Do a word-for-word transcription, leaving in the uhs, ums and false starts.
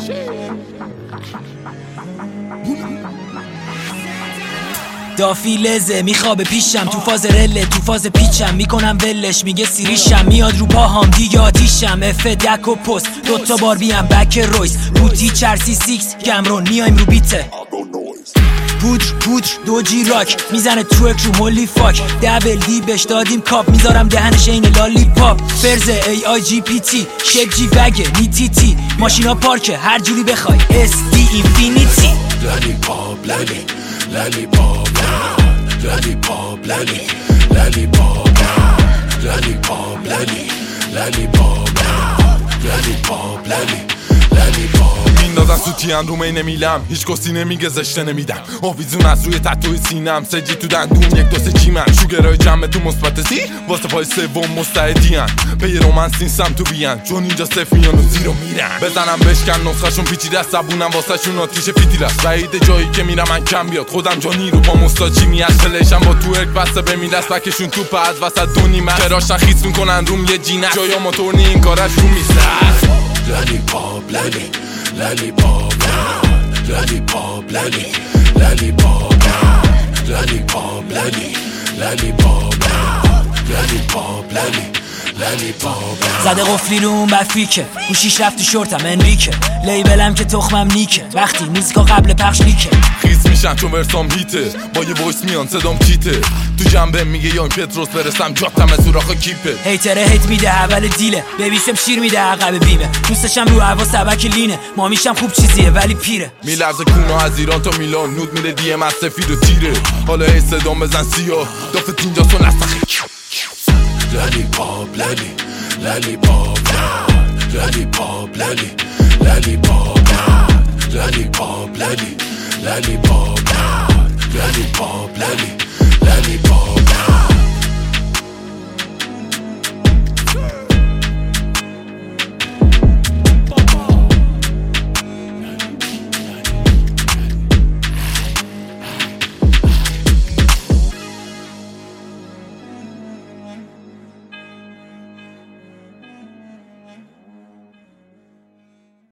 دافی لزه میخوابه پیشم، تو فاز رله تو فاز پیچم، میکنم ولش میگه سیریشم، میاد رو پاهام دیگه آتیشم، اف دک و پست دوتا باربی هم بک رویس، بوتی چرسی سیکس گمرون میایم رو بیته، پودر پودر دوجی راک میزنه ترک رو مولی فاک، دبل دی بش دادیم کاپ، میذارم دهنش این لالی پاپ، فرزه ای آی جی پی تی شیپ جی وگه نیتی تی، ماشینا پارکه هر جوری بخوای اس دی اینفینیتی، لالی پاپ لالی لالی پاپ لالی پاپ لالی لالی پاپ لالی پاپ لالی لالی پاپ لالی پاپ لالی لالی پاپ میندازن سوتیان رو مینه میلم، هیچ کسی نمیگه زشته نمیدم، آویزون از روی تتوی سینم، سجی تو دندون یک دو سه چیمن، شوگرای جمع تو مثبت سی واسه پای سوم مستعدین، به یه رومنس نیستم تو بیان چون اینجا صفر میان و زیرو میرن، بزنم بشکن نسخه‌شون پیچیده است، زبونم واسه شون آتیش فیتیل است، بعید جایی که میرم من کم بیاد، خودم جانی رو با مستاچی میاصلشم، با تو ارک بسته بمیلست بکشون توپ از وسط دونی من کراشن خیس میکنن روم یه جینه، جایا موتور نی این کارش رو میسه، لالی پاپ لالی لالی پاپ لالی پاپ لالی لالی پاپ لالی پاپ لالی لالی پاپ لالی پاپ لالی لالی پاپ زده قفلی رو اون بفیکه، گوشیش رفت تو شورتم انریکه، لیبلم که تخمم نیکه، وقتی موزیکا قبل پخش لیکه، خیز میشن چون ورسام هیته، با یه وایس میان صدام چیته، تو جنبه میگه یا پتروس برسم جاتم از سوراخ کیپه، هیتره هیت میده اول دیله، ببیسم شیر میده عقب بیمه، دوستشم رو هوا سبک لینه، مامیشم خوب چیزیه ولی پیره، میلرزه کونا از ایران تا میلان، نود میره دی ام از سفید و تیره، حالا هی صدام بزن سیاه دافت اینجا سون نسخه لالی پاپ لالی لالی پاپ لالی پاپ لالی لالی پاپ لالی پاپ لالی لالی پاپ لالی پاپ لالی لالی پاپ